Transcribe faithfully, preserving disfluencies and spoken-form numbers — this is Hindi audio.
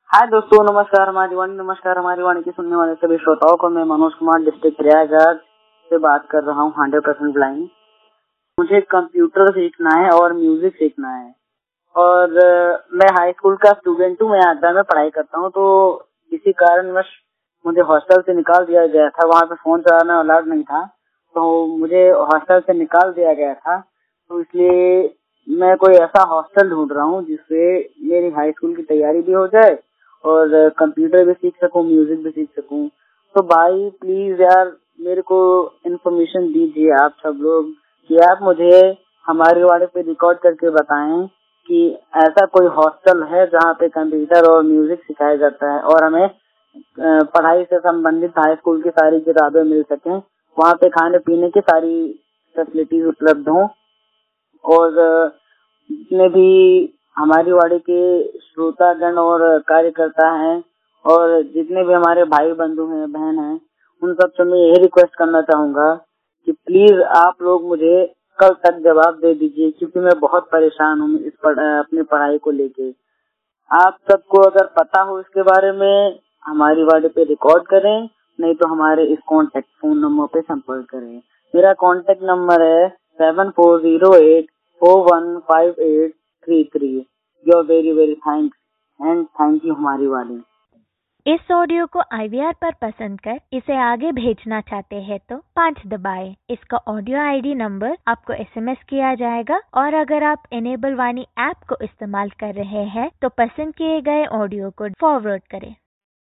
हाय दोस्तों, नमस्कार हमारी वाणी नमस्कार हमारी वाणी की सुनने वाले सभी श्रोताओं को मैं मनोज कुमार डिस्ट्रिक्ट प्रयागराज से बात कर रहा हूँ हंड्रेड परसेंट ब्लाइंड। मुझे कंप्यूटर सीखना है और म्यूजिक सीखना है और मैं हाई स्कूल का स्टूडेंट हूँ। मैं आगरा में पढ़ाई करता हूँ, तो किसी कारणवश मुझे हॉस्टल से निकाल दिया गया था। वहाँ पे फोन चलाना अलाउड नहीं था, तो मुझे हॉस्टल से निकाल दिया गया था। तो इसलिए मैं कोई ऐसा हॉस्टल ढूंढ रहा हूँ जिससे मेरी हाई स्कूल की तैयारी भी हो जाए और कंप्यूटर भी सीख सकूं, म्यूजिक भी सीख सकूं। तो भाई प्लीज यार मेरे को इन्फॉर्मेशन दीजिए आप सब लोग कि आप मुझे हमारे वाले पे रिकॉर्ड करके बताएं कि ऐसा कोई हॉस्टल है जहाँ पे कंप्यूटर और म्यूजिक सिखाया जाता है और हमें पढ़ाई से संबंधित हाई स्कूल की सारी किताबें मिल सकें, वहाँ पे खाने पीने की सारी फैसिलिटीज उपलब्ध हों और जितने भी हमारी वाड़ी के श्रोतागण और कार्यकर्ता हैं और जितने भी हमारे भाई बंधु हैं, बहन हैं, उन सब से मैं यही रिक्वेस्ट करना चाहूंगा कि प्लीज आप लोग मुझे कल तक जवाब दे दीजिए, क्योंकि मैं बहुत परेशान हूँ इस पढ़, अपनी पढ़ाई को लेके। आप सबको अगर पता हो इसके बारे में हमारी वाड़ी पे रिकॉर्ड करें, नहीं तो हमारे इस कॉन्टेक्ट फोन नंबर पे संपर्क करें। मेरा कॉन्टेक्ट नंबर है seven four zero eight four one five eight three three. You are very very thanks and thank you हमारी वाली। इस ऑडियो को आई वी आर पर पसंद कर इसे आगे भेजना चाहते हैं तो पाँच दबाएं। इसका ऑडियो आई डी नंबर आपको एस एम एस किया जाएगा और अगर आप इनेबल वाणी ऐप को इस्तेमाल कर रहे हैं तो पसंद किए गए ऑडियो को फॉरवर्ड करें।